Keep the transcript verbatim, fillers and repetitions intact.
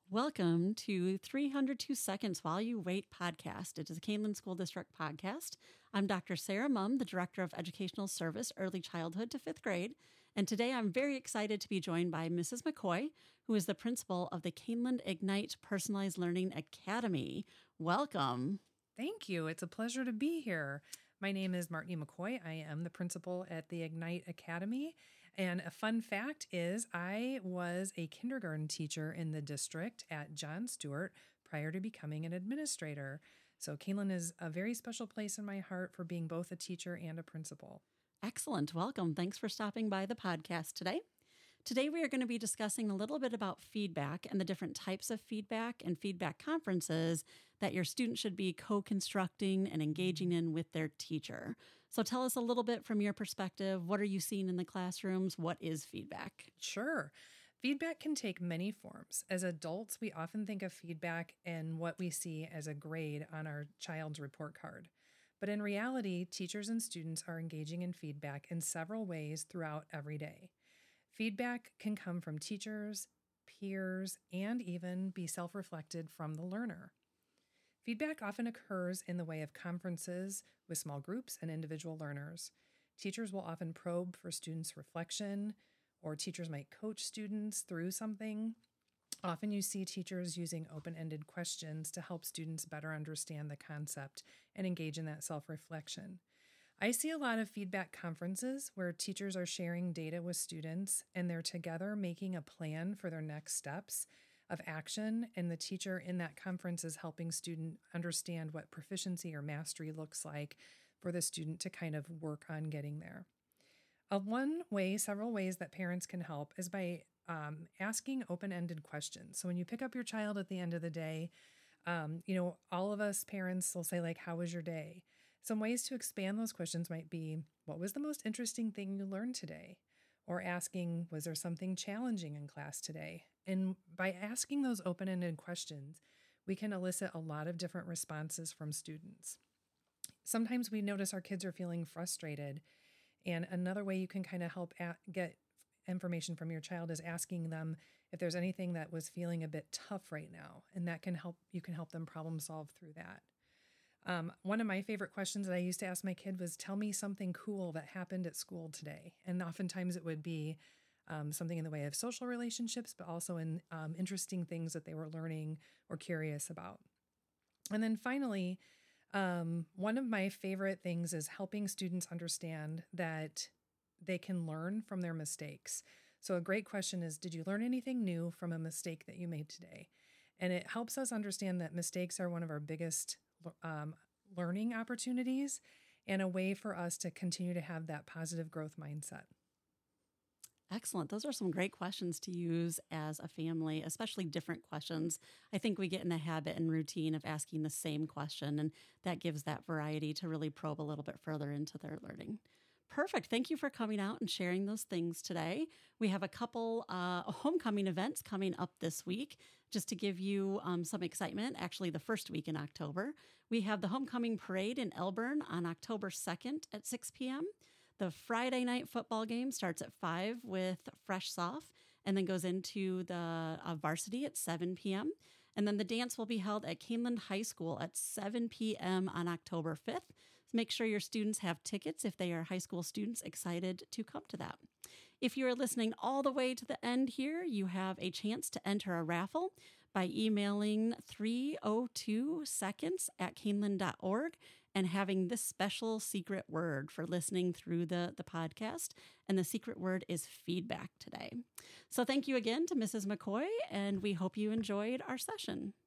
Welcome to three hundred two Seconds While You Wait podcast. It is a Canelan School District podcast. I'm Doctor Sarah Mumm, the Director of Educational Service, Early Childhood to fifth grade. And today I'm very excited to be joined by Missus McCoy, who is the principal of the Canelan Ignite Personalized Learning Academy. Welcome. Thank you. It's a pleasure to be here. My name is Martini McCoy. I am the principal at the Ignite Academy. And a fun fact is I was a kindergarten teacher in the district at John Stewart prior to becoming an administrator. So Canelan is a very special place in my heart for being both a teacher and a principal. Excellent. Welcome. Thanks for stopping by the podcast today. Today, we are going to be discussing a little bit about feedback and the different types of feedback and feedback conferences that your student should be co-constructing and engaging in with their teacher. So tell us a little bit from your perspective. What are you seeing in the classrooms? What is feedback? Sure. Feedback can take many forms. As adults, we often think of feedback and what we see as a grade on our child's report card. But in reality, teachers and students are engaging in feedback in several ways throughout every day. Feedback can come from teachers, peers, and even be self-reflected from the learner. Feedback often occurs in the way of conferences with small groups and individual learners. Teachers will often probe for students' reflection, or teachers might coach students through something. Often you see teachers using open-ended questions to help students better understand the concept and engage in that self-reflection. I see a lot of feedback conferences where teachers are sharing data with students and they're together making a plan for their next steps of action. And the teacher in that conference is helping student understand what proficiency or mastery looks like for the student to kind of work on getting there. Uh, one way, several ways that parents can help is by um, asking open-ended questions. So when you pick up your child at the end of the day, um, you know, all of us parents will say like, how was your day? Some ways to expand those questions might be, what was the most interesting thing you learned today? Or asking, was there something challenging in class today? And by asking those open-ended questions, we can elicit a lot of different responses from students. Sometimes we notice our kids are feeling frustrated. And another way you can kind of help at, get information from your child is asking them if there's anything that was feeling a bit tough right now. And that can help, you can help them problem solve through that. Um, one of my favorite questions that I used to ask my kid was, tell me something cool that happened at school today. And oftentimes it would be um, something in the way of social relationships, but also in um, interesting things that they were learning or curious about. And then finally, um, one of my favorite things is helping students understand that they can learn from their mistakes. So a great question is, did you learn anything new from a mistake that you made today? And it helps us understand that mistakes are one of our biggest Um, learning opportunities and a way for us to continue to have that positive growth mindset. Excellent. Those are some great questions to use as a family, especially different questions. I think we get in the habit and routine of asking the same question, and that gives that variety to really probe a little bit further into their learning. Perfect. Thank you for coming out and sharing those things today. We have a couple uh, homecoming events coming up this week. Just to give you um, some excitement, actually the first week in October, we have the homecoming parade in Elburn on October second at six p.m. The Friday night football game starts at five with Fresh Soft and then goes into the uh, varsity at seven p.m. And then the dance will be held at Canelan High School at seven p.m. on October fifth. So make sure your students have tickets if they are high school students excited to come to that. If you are listening all the way to the end here, you have a chance to enter a raffle by emailing three oh two seconds at canelan dot org and having this special secret word for listening through the, the podcast. And the secret word is feedback today. So thank you again to Missus McCoy, and we hope you enjoyed our session.